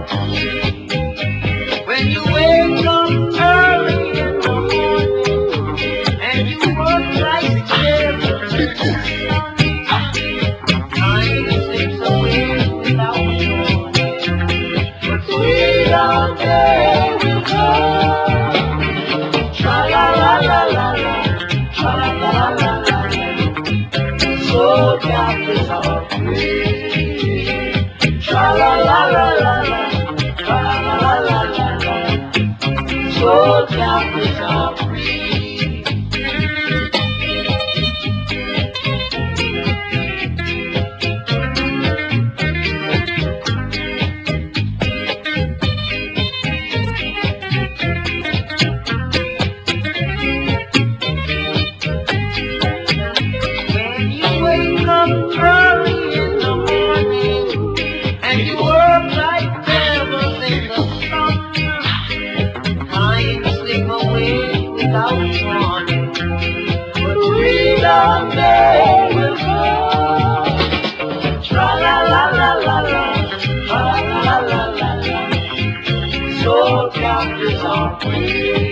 When you wake up early in the morning and you work like devil in the sun, time slips away without warning. But sweeter day will come. Tra la la la la la, tra la la la la la. So captives are free. Tra la la la la la, tra la la la la la. So captives are free. When you wake up early in the morning and you work like devils in the sun, time slip away without warning. But freedom day will come. Tra la la la la la, tra la la la la la. So captives are free.